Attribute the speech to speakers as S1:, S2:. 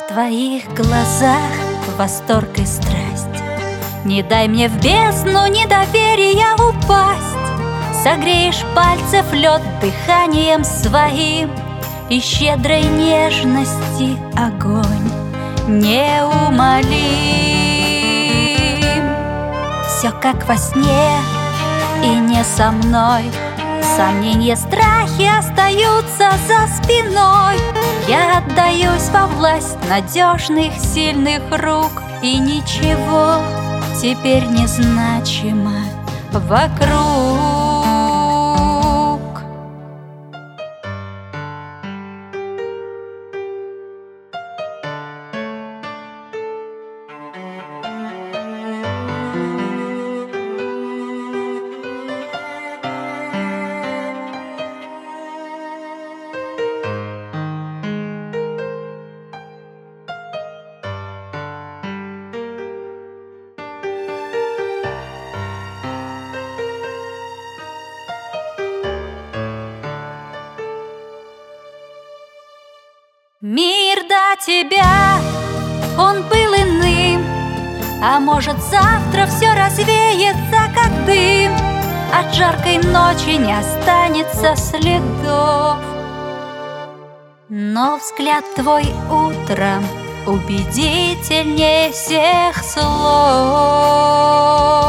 S1: твоих глазах восторг и страсть. Не дай мне в бездну недоверия упасть. Согреешь пальцев лед дыханием своим, и щедрой нежности огонь неумолим. Все как во сне и не со мной. Сомнения, страхи остаются за спиной. Я отдаюсь во власть надежных, сильных рук, и ничего теперь не значимо вокруг. Мир до тебя, он был иным, а может завтра все развеется, как дым. От жаркой ночи не останется следов, но взгляд твой утром убедительнее всех слов.